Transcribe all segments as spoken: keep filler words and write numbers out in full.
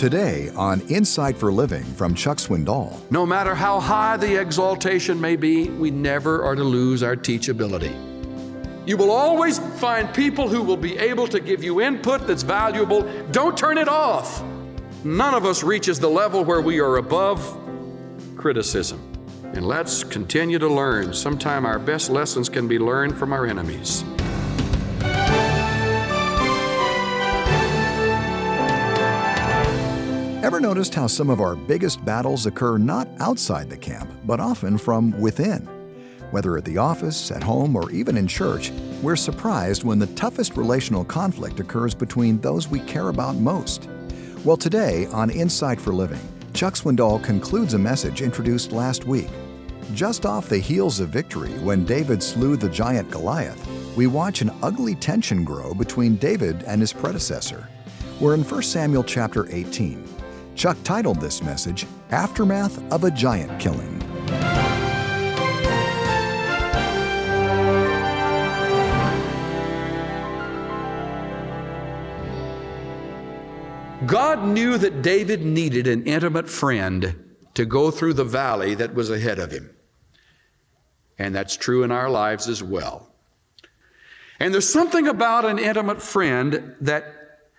Today on Insight for Living from Chuck Swindoll. No matter how high the exaltation may be, we never are to lose our teachability. You will always find people who will be able to give you input that's valuable. Don't turn it off. None of us reaches the level where we are above criticism. And let's continue to learn. Sometime our best lessons can be learned from our enemies. Ever noticed how some of our biggest battles occur not outside the camp, but often from within? Whether at the office, at home, or even in church, we're surprised when the toughest relational conflict occurs between those we care about most. Well, today on Insight for Living, Chuck Swindoll concludes a message introduced last week. Just off the heels of victory when David slew the giant Goliath, we watch an ugly tension grow between David and his predecessor. We're in First Samuel chapter eighteen. Chuck titled this message, Aftermath of a Giant Killing. God knew that David needed an intimate friend to go through the valley that was ahead of him. And that's true in our lives as well. And there's something about an intimate friend that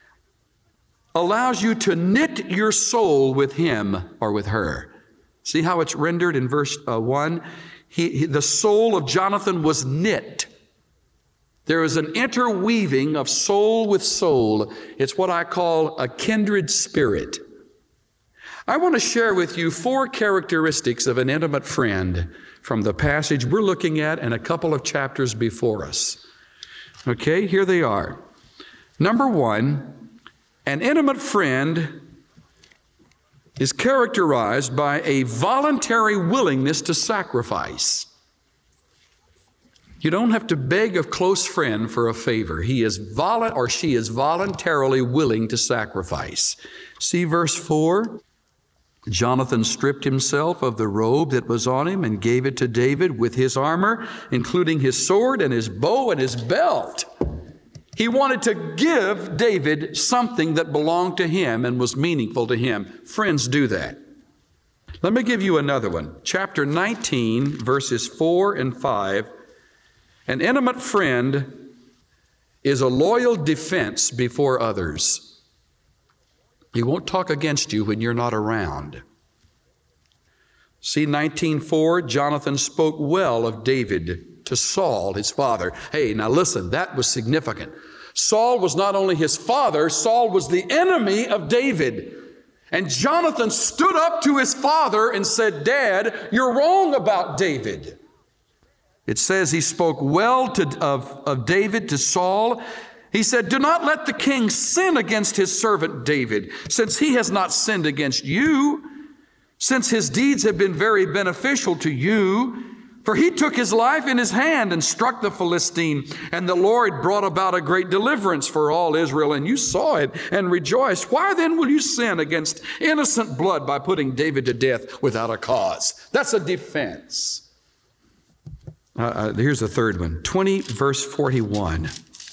allows you to knit your soul with him or with her. See how it's rendered in verse uh, one? He, he, the soul of Jonathan was knit. There is an interweaving of soul with soul. It's what I call a kindred spirit. I want to share with you four characteristics of an intimate friend from the passage we're looking at and a couple of chapters before us. Okay, here they are. Number one, an intimate friend is characterized by a voluntary willingness to sacrifice. You don't have to beg a close friend for a favor. He is vol- or she is voluntarily willing to sacrifice. See verse four? Jonathan stripped himself of the robe that was on him and gave it to David with his armor, including his sword and his bow and his belt. He wanted to give David something that belonged to him and was meaningful to him. Friends do that. Let me give you another one. Chapter nineteen, verses four and five. An intimate friend is a loyal defense before others. He won't talk against you when you're not around. See nineteen four, Jonathan spoke well of David to Saul, his father. Hey, now listen, that was significant. Saul was not only his father, Saul was the enemy of David. And Jonathan stood up to his father and said, Dad, you're wrong about David. It says he spoke well to, of, of David to Saul. He said, do not let the king sin against his servant David, since he has not sinned against you, since his deeds have been very beneficial to you. For he took his life in his hand and struck the Philistine, and the Lord brought about a great deliverance for all Israel, and you saw it and rejoiced. Why then will you sin against innocent blood by putting David to death without a cause? That's a defense. Uh, uh, here's the third one, twenty verse forty-one.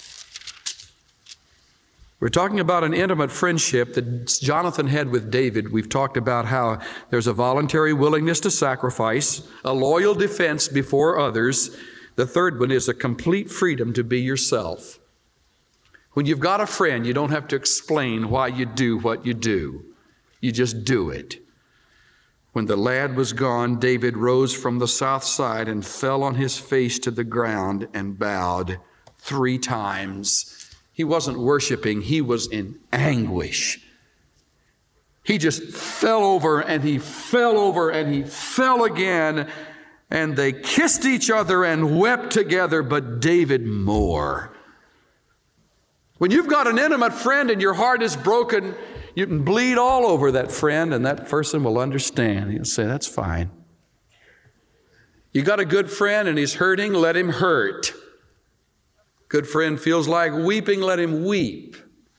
We're talking about an intimate friendship that Jonathan had with David. We've talked about how there's a voluntary willingness to sacrifice, a loyal defense before others. The third one is a complete freedom to be yourself. When you've got a friend, you don't have to explain why you do what you do. You just do it. When the lad was gone, David rose from the south side and fell on his face to the ground and bowed three times. He wasn't worshiping, he was in anguish. He just fell over and he fell over and he fell again, and they kissed each other and wept together, but David more. When you've got an intimate friend and your heart is broken, you can bleed all over that friend, and that person will understand. He'll say, that's fine. You got a good friend and he's hurting, let him hurt. Good friend feels like weeping, let him weep.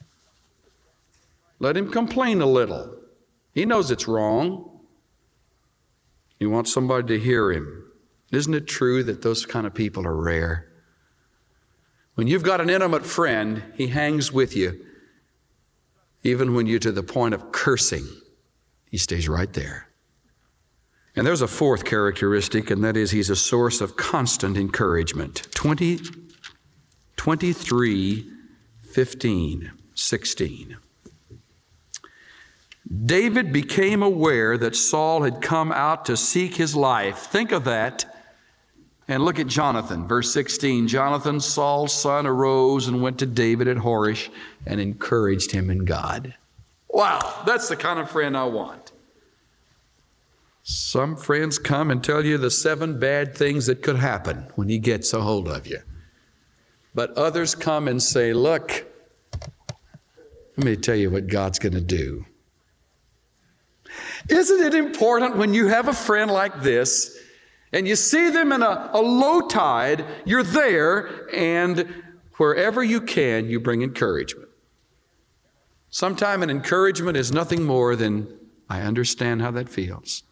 Let him complain a little. He knows it's wrong. You want somebody to hear him. Isn't it true that those kind of people are rare? When you've got an intimate friend, he hangs with you. Even when you're to the point of cursing, he stays right there. And there's a fourth characteristic, and that is he's a source of constant encouragement. twenty, twenty-three, fifteen, sixteen. David became aware that Saul had come out to seek his life. Think of that. And look at Jonathan, verse sixteen. Jonathan, Saul's son, arose and went to David at Horish and encouraged him in God. Wow, that's the kind of friend I want. Some friends come and tell you the seven bad things that could happen when he gets a hold of you. But others come and say, look, let me tell you what God's going to do. Isn't it important when you have a friend like this and you see them in a, a low tide, you're there, and wherever you can, you bring encouragement. Sometimes an encouragement is nothing more than, I understand how that feels.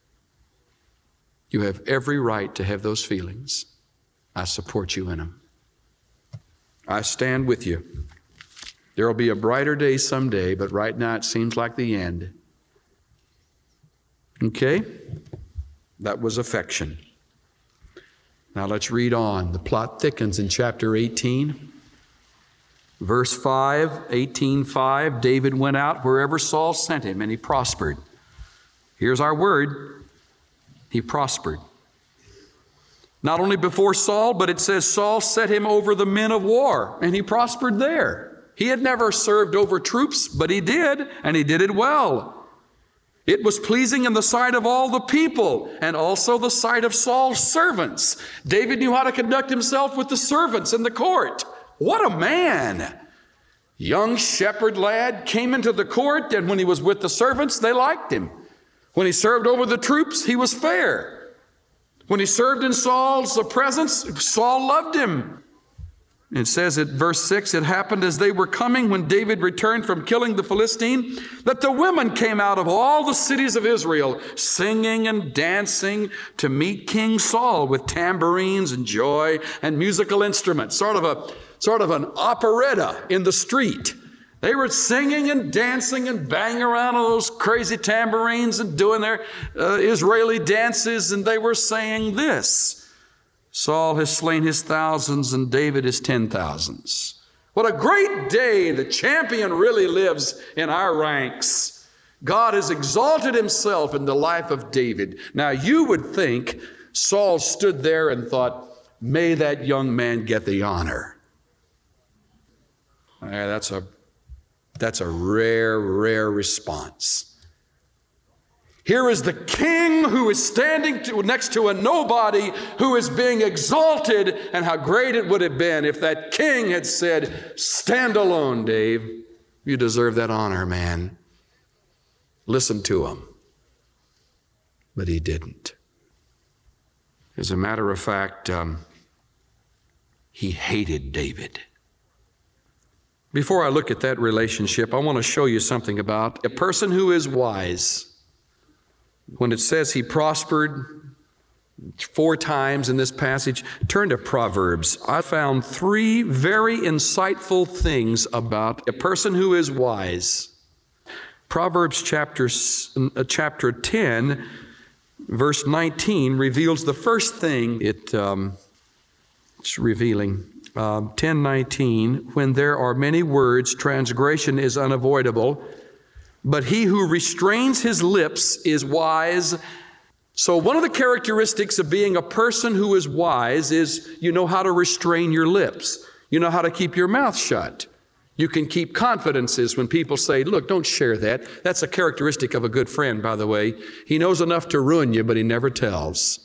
You have every right to have those feelings. I support you in them. I stand with you. There will be a brighter day someday, but right now it seems like the end. Okay? That was affection. Now let's read on. The plot thickens in chapter eighteen. Verse five, eighteen five, David went out wherever Saul sent him, and he prospered. Here's our word. He prospered. Not only before Saul, but it says Saul set him over the men of war, and he prospered there. He had never served over troops, but he did, and he did it well. It was pleasing in the sight of all the people, and also the sight of Saul's servants. David knew how to conduct himself with the servants in the court. What a man! Young shepherd lad came into the court, and when he was with the servants, they liked him. When he served over the troops, he was fair. When he served in Saul's presence, Saul loved him. It says at verse six, it happened as they were coming when David returned from killing the Philistine, that the women came out of all the cities of Israel, singing and dancing to meet King Saul with tambourines and joy and musical instruments, sort of a sort of an operetta in the street. They were singing and dancing and banging around on those crazy tambourines and doing their uh, Israeli dances, and they were saying this: Saul has slain his thousands and David his ten thousands. What a great day. The champion really lives in our ranks. God has exalted himself in the life of David. Now you would think Saul stood there and thought, may that young man get the honor. Uh, that's a, that's a rare, rare response. Here is the king who is standing to, next to a nobody who is being exalted, and how great it would have been if that king had said, stand alone, Dave. You deserve that honor, man. Listen to him. But he didn't. As a matter of fact, um, he hated David. Before I look at that relationship, I want to show you something about a person who is wise. When it says he prospered four times in this passage, turn to Proverbs. I found three very insightful things about a person who is wise. Proverbs chapter, uh, chapter ten, verse nineteen, reveals the first thing it, um, it's revealing. Um, ten nineteen, when there are many words, transgression is unavoidable, but he who restrains his lips is wise. So one of the characteristics of being a person who is wise is you know how to restrain your lips. You know how to keep your mouth shut. You can keep confidences when people say, look, don't share that. That's a characteristic of a good friend, by the way. He knows enough to ruin you, but he never tells.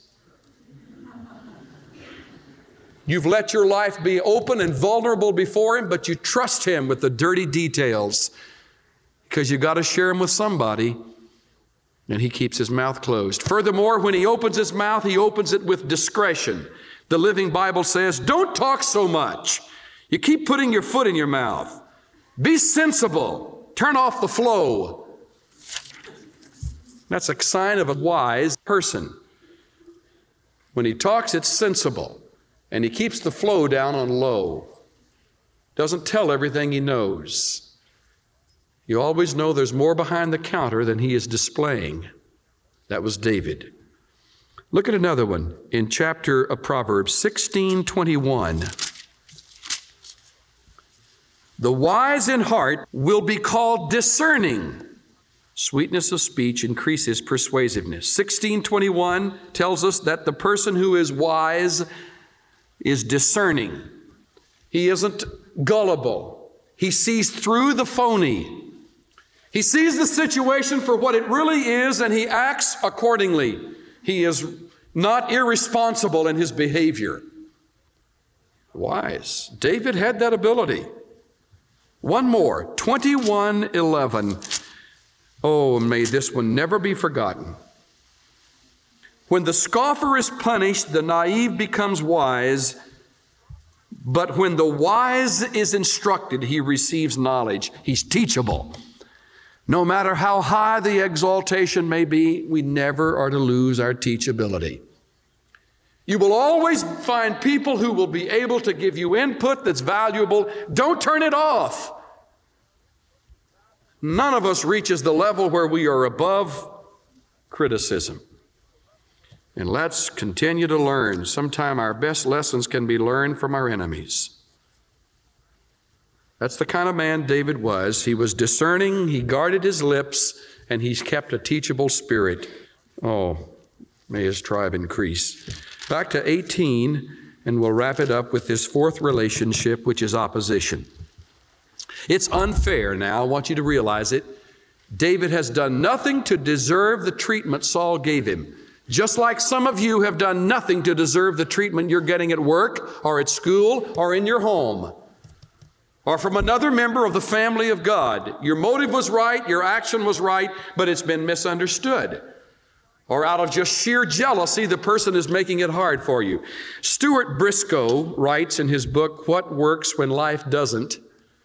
You've let your life be open and vulnerable before him, but you trust him with the dirty details because you got to share them with somebody, and he keeps his mouth closed. Furthermore, when he opens his mouth, he opens it with discretion. The Living Bible says, don't talk so much. You keep putting your foot in your mouth. Be sensible. Turn off the flow. That's a sign of a wise person. When he talks, it's sensible. And he keeps the flow down on low. Doesn't tell everything he knows. You always know there's more behind the counter than he is displaying. That was David. Look at another one in chapter of Proverbs, sixteen twenty-one. The wise in heart will be called discerning. Sweetness of speech increases persuasiveness. sixteen twenty-one tells us that the person who is wise is discerning. He isn't gullible. He sees through the phony. He sees the situation for what it really is, and he acts accordingly. He is not irresponsible in his behavior. Wise. David had that ability. One more, twenty-one eleven. Oh, may this one never be forgotten. When the scoffer is punished, the naive becomes wise, but when the wise is instructed, he receives knowledge. He's teachable. No matter how high the exaltation may be, we never are to lose our teachability. You will always find people who will be able to give you input that's valuable. Don't turn it off. None of us reaches the level where we are above criticism. And let's continue to learn. Sometime our best lessons can be learned from our enemies. That's the kind of man David was. He was discerning, he guarded his lips, and he's kept a teachable spirit. Oh, may his tribe increase. Back to eighteen, and we'll wrap it up with this fourth relationship, which is opposition. It's unfair now. I want you to realize it. David has done nothing to deserve the treatment Saul gave him. Just like some of you have done nothing to deserve the treatment you're getting at work or at school or in your home or from another member of the family of God. Your motive was right, your action was right, but it's been misunderstood. Or out of just sheer jealousy, the person is making it hard for you. Stuart Briscoe writes in his book, What Works When Life Doesn't?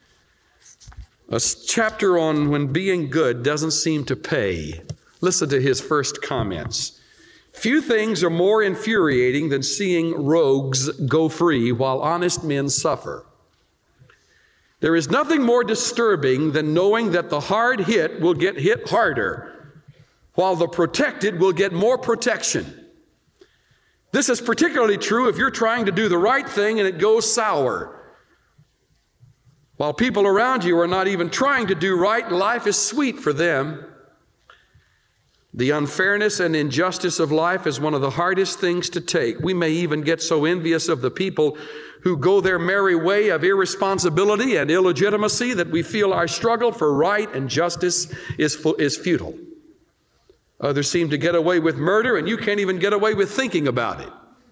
A chapter on when being good doesn't seem to pay. Listen to his first comments. Few things are more infuriating than seeing rogues go free while honest men suffer. There is nothing more disturbing than knowing that the hard hit will get hit harder, while the protected will get more protection. This is particularly true if you're trying to do the right thing and it goes sour. While people around you are not even trying to do right, life is sweet for them. The unfairness and injustice of life is one of the hardest things to take. We may even get so envious of the people who go their merry way of irresponsibility and illegitimacy that we feel our struggle for right and justice is, fu- is futile. Others seem to get away with murder, and you can't even get away with thinking about it.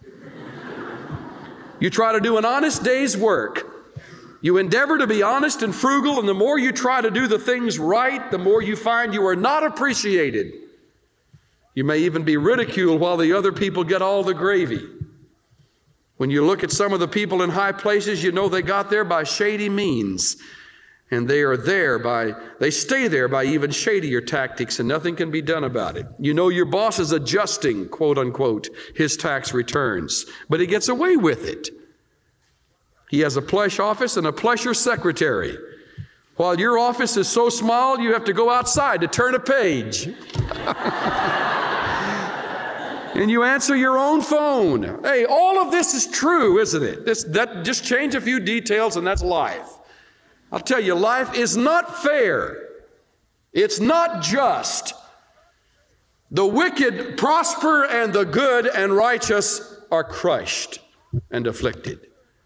You try to do an honest day's work. You endeavor to be honest and frugal, and the more you try to do the things right, the more you find you are not appreciated. You may even be ridiculed while the other people get all the gravy. When you look at some of the people in high places, you know they got there by shady means. And they are there by, they stay there by even shadier tactics, and nothing can be done about it. You know your boss is adjusting, quote unquote, his tax returns, but he gets away with it. He has a plush office and a plusher secretary. While your office is so small, you have to go outside to turn a page. And you answer your own phone. Hey, all of this is true, isn't it? This, that, just change a few details and that's life. I'll tell you, life is not fair. It's not just. The wicked prosper and the good and righteous are crushed and afflicted.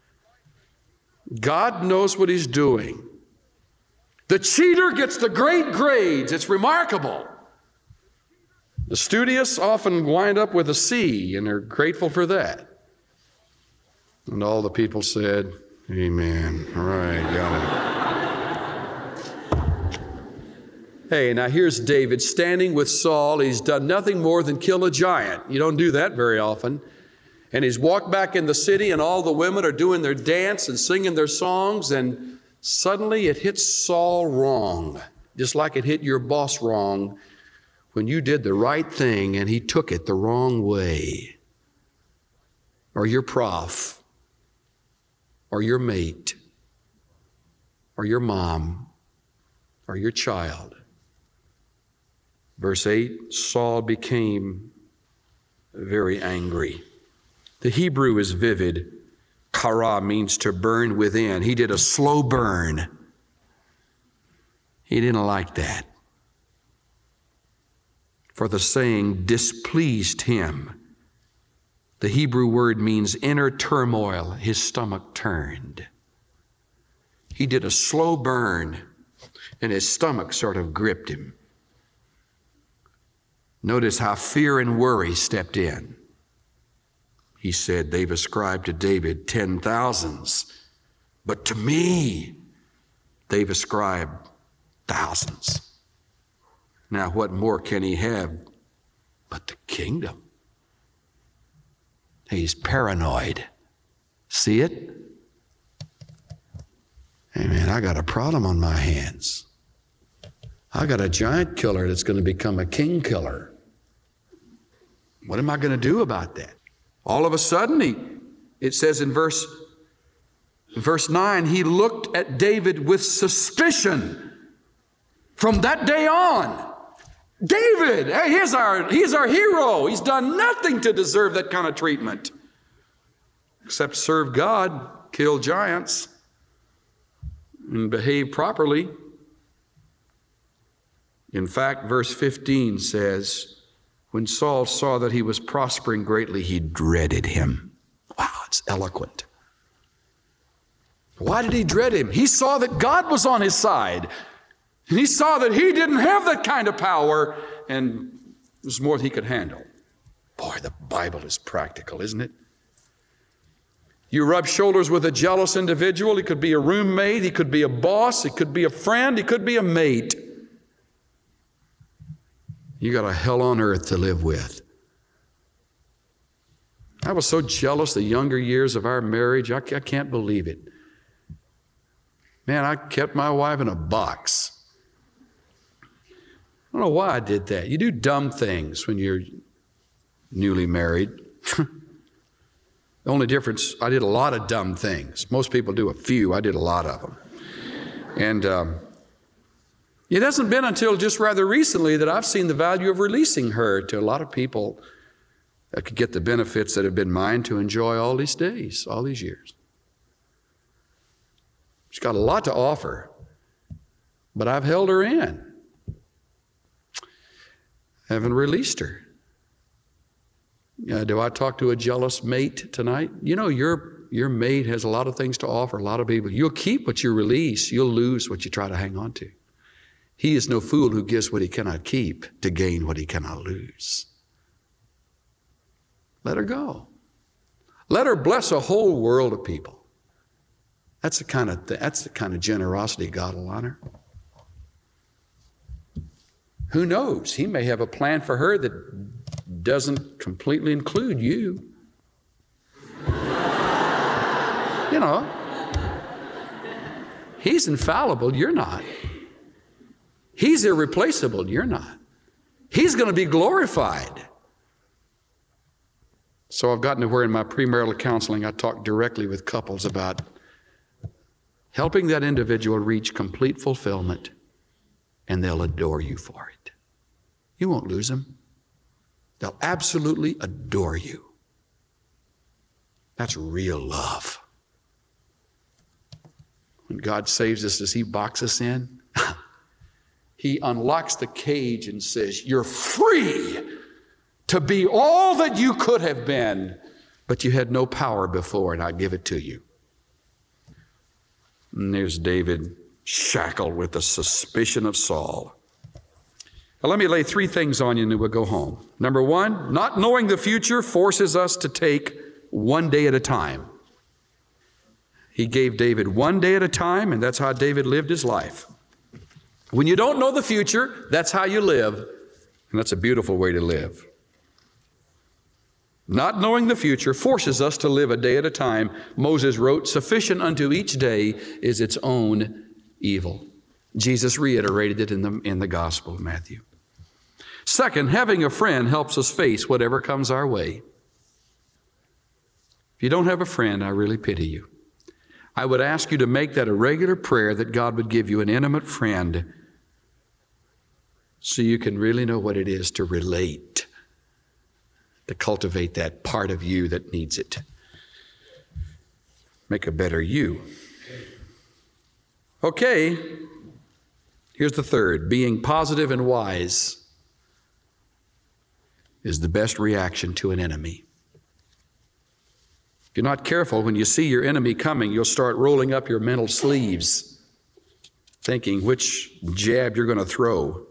God knows what he's doing. The cheater gets the great grades. It's remarkable. The studious often wind up with a C, and they're grateful for that. And all the people said, amen. All right, got it. Hey, now here's David standing with Saul. He's done nothing more than kill a giant. You don't do that very often. And he's walked back in the city, and all the women are doing their dance and singing their songs, and suddenly it hits Saul wrong, just like it hit your boss wrong when you did the right thing and he took it the wrong way, or your prof, or your mate, or your mom, or your child. Verse eight, Saul became very angry. The Hebrew is vivid. Kara means to burn within. He did a slow burn. He didn't like that. For the saying displeased him. The Hebrew word means inner turmoil. His stomach turned. He did a slow burn, and his stomach sort of gripped him. Notice how fear and worry stepped in. He said, they've ascribed to David ten thousands, but to me, they've ascribed thousands. Now, what more can he have but the kingdom? He's paranoid. See it? Hey, man, I got a problem on my hands. I got a giant killer that's going to become a king killer. What am I going to do about that? All of a sudden, he, it says in verse, verse nine, he looked at David with suspicion. From that day on, David, hey, he's our, he's our hero. He's done nothing to deserve that kind of treatment except serve God, kill giants, and behave properly. In fact, verse fifteen says, when Saul saw that he was prospering greatly, he dreaded him. Wow, it's eloquent. Why did he dread him? He saw that God was on his side. And he saw that he didn't have that kind of power, and it was more than he could handle. Boy, the Bible is practical, isn't it? You rub shoulders with a jealous individual. He could be a roommate. He could be a boss. He could be a friend. He could be a mate. You got a hell on earth to live with. I was so jealous the younger years of our marriage. I, I can't believe it. Man, I kept my wife in a box. I don't know why I did that. You do dumb things when you're newly married. The only difference, I did a lot of dumb things. Most people do a few. I did a lot of them. And um, it hasn't been until just rather recently that I've seen the value of releasing her to a lot of people that could get the benefits that have been mine to enjoy all these days, all these years. She's got a lot to offer, but I've held her in. I haven't released her. Uh, do I talk to a jealous mate tonight? You know, your, your mate has a lot of things to offer, a lot of people. You'll keep what you release. You'll lose what you try to hang on to. He is no fool who gives what he cannot keep to gain what he cannot lose. Let her go. Let her bless a whole world of people. That's the kind of th- that's the kind of generosity God will honor. Who knows? He may have a plan for her that doesn't completely include you. You know, he's infallible, you're not. He's irreplaceable, you're not. He's going to be glorified. So I've gotten to where in my premarital counseling I talk directly with couples about helping that individual reach complete fulfillment, and they'll adore you for it. You won't lose them. They'll absolutely adore you. That's real love. When God saves us, does he box us in? He unlocks the cage and says, you're free to be all that you could have been, but you had no power before, and I give it to you. And there's David shackled with the suspicion of Saul. Now, let me lay three things on you and then we'll go home. Number one, not knowing the future forces us to take one day at a time. He gave David one day at a time, and that's how David lived his life. When you don't know the future, that's how you live, and that's a beautiful way to live. Not knowing the future forces us to live a day at a time. Moses wrote, sufficient unto each day is its own evil. Jesus reiterated it in the, in the Gospel of Matthew. Second, having a friend helps us face whatever comes our way. If you don't have a friend, I really pity you. I would ask you to make that a regular prayer that God would give you an intimate friend so you can really know what it is to relate, to cultivate that part of you that needs it. Make a better you. Okay, here's the third. Being positive and wise is the best reaction to an enemy. If you're not careful, when you see your enemy coming, you'll start rolling up your mental sleeves, thinking which jab you're going to throw.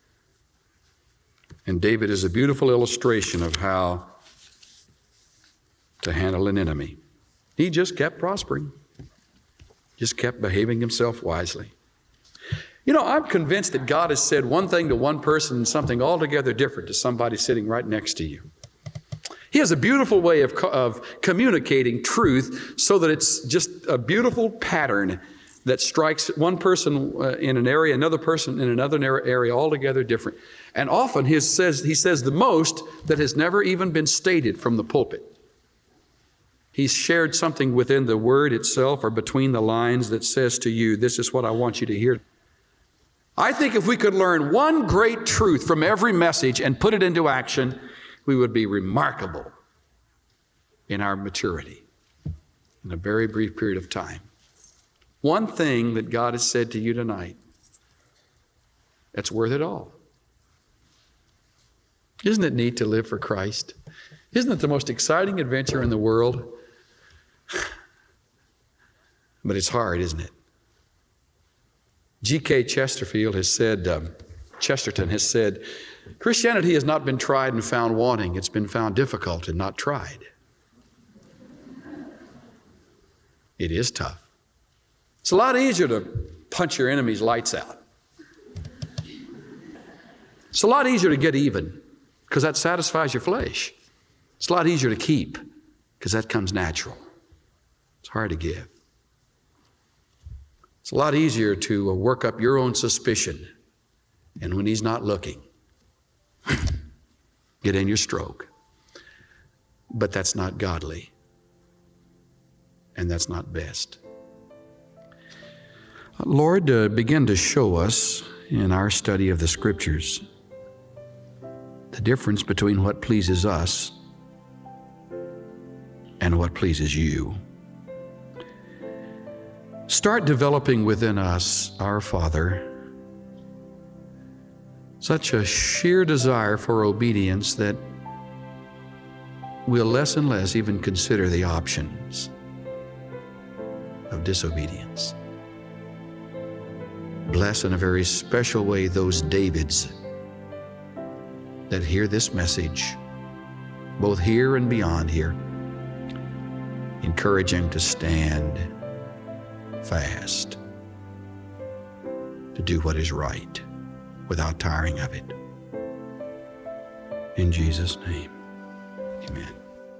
And David is a beautiful illustration of how to handle an enemy. He just kept prospering, just kept behaving himself wisely. You know, I'm convinced that God has said one thing to one person and something altogether different to somebody sitting right next to you. He has a beautiful way of, of communicating truth so that it's just a beautiful pattern that strikes one person uh, in an area, another person in another area, altogether different. And often his says, he says the most that has never even been stated from the pulpit. He's shared something within the word itself or between the lines that says to you, this is what I want you to hear. I think if we could learn one great truth from every message and put it into action, we would be remarkable in our maturity in a very brief period of time. One thing that God has said to you tonight that's worth it all. Isn't it neat to live for Christ? Isn't it the most exciting adventure in the world? But it's hard, isn't it? G K Chesterfield has said, um, Chesterton has said, Christianity has not been tried and found wanting. It's been found difficult and not tried. It is tough. It's a lot easier to punch your enemy's lights out. It's a lot easier to get even because that satisfies your flesh. It's a lot easier to keep because that comes natural. It's hard to give. It's a lot easier to work up your own suspicion, and when he's not looking, get in your stroke. But that's not godly, and that's not best. Lord, uh, begin to show us in our study of the Scriptures the difference between what pleases us and what pleases you. Start developing within us, our Father, such a sheer desire for obedience that we'll less and less even consider the options of disobedience. Bless in a very special way those Davids that hear this message, both here and beyond here. Encourage them to stand fast, to do what is right without tiring of it. In Jesus' name, amen.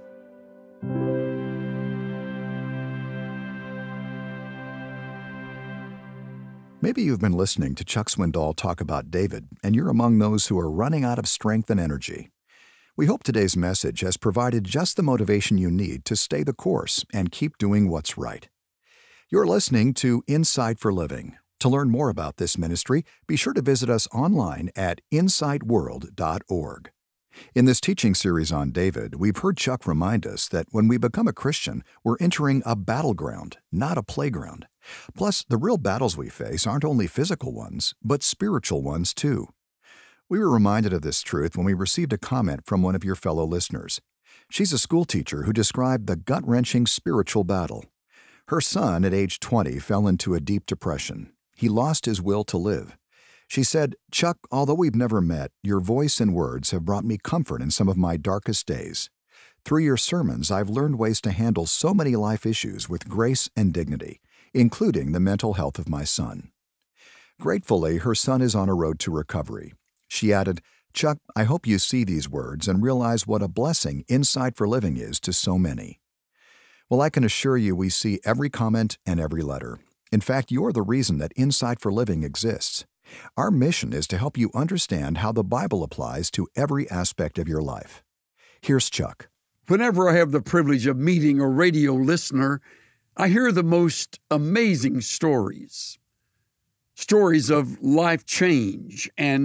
Maybe you've been listening to Chuck Swindoll talk about David, and you're among those who are running out of strength and energy. We hope today's message has provided just the motivation you need to stay the course and keep doing what's right. You're listening to Insight for Living. To learn more about this ministry, be sure to visit us online at insight world dot org. In this teaching series on David, we've heard Chuck remind us that when we become a Christian, we're entering a battleground, not a playground. Plus, the real battles we face aren't only physical ones, but spiritual ones too. We were reminded of this truth when we received a comment from one of your fellow listeners. She's a school teacher who described the gut-wrenching spiritual battle. Her son, at age twenty, fell into a deep depression. He lost his will to live. She said, "Chuck, although we've never met, your voice and words have brought me comfort in some of my darkest days. Through your sermons, I've learned ways to handle so many life issues with grace and dignity, including the mental health of my son." Gratefully, her son is on a road to recovery. She added, "Chuck, I hope you see these words and realize what a blessing Insight for Living is to so many." Well, I can assure you we see every comment and every letter. In fact, you're the reason that Insight for Living exists. Our mission is to help you understand how the Bible applies to every aspect of your life. Here's Chuck. Whenever I have the privilege of meeting a radio listener, I hear the most amazing stories. Stories of life change and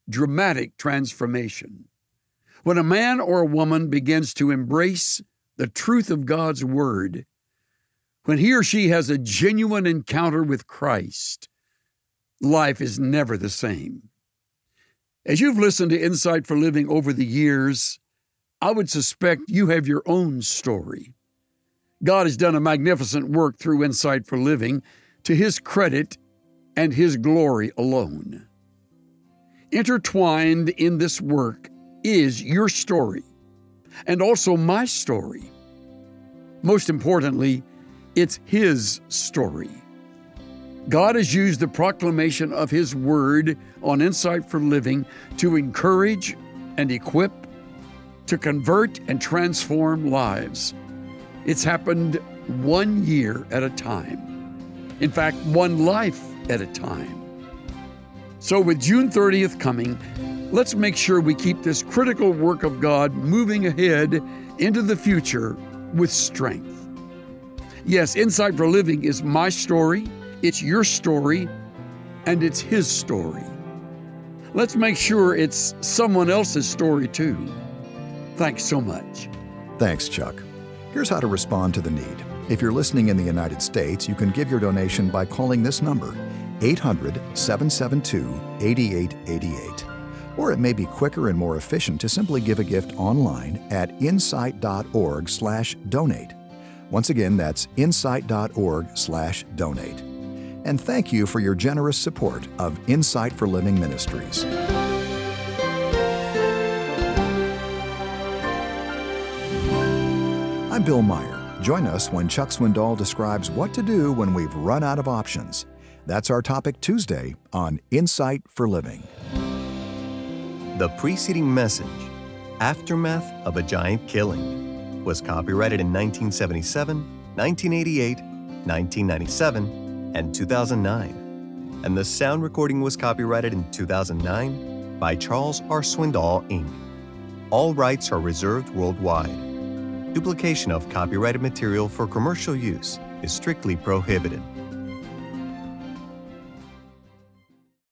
dramatic transformation. When a man or a woman begins to embrace the truth of God's Word, when he or she has a genuine encounter with Christ, life is never the same. As you've listened to Insight for Living over the years, I would suspect you have your own story. God has done a magnificent work through Insight for Living to His credit and His glory alone. Intertwined in this work is your story and also my story. Most importantly, it's His story. God has used the proclamation of His Word on Insight for Living to encourage and equip, to convert and transform lives. It's happened one year at a time. In fact, one life at a time. So with June thirtieth coming, let's make sure we keep this critical work of God moving ahead into the future with strength. Yes, Insight for Living is my story, it's your story, and it's His story. Let's make sure it's someone else's story too. Thanks so much. Thanks, Chuck. Here's how to respond to the need. If you're listening in the United States, you can give your donation by calling this number, eight hundred, seven seven two, eight eight eight eight. Or it may be quicker and more efficient to simply give a gift online at insight.org slash donate. Once again, that's insight.org slash donate. And thank you for your generous support of Insight for Living Ministries. I'm Bill Meyer. Join us when Chuck Swindoll describes what to do when we've run out of options. That's our topic Tuesday on Insight for Living. The preceding message, Aftermath of a Giant Killing, was copyrighted in nineteen seventy-seven, nineteen eighty-eight, nineteen ninety-seven, and two thousand nine. And the sound recording was copyrighted in two thousand nine by Charles R. Swindoll, Incorporated. All rights are reserved worldwide. Duplication of copyrighted material for commercial use is strictly prohibited.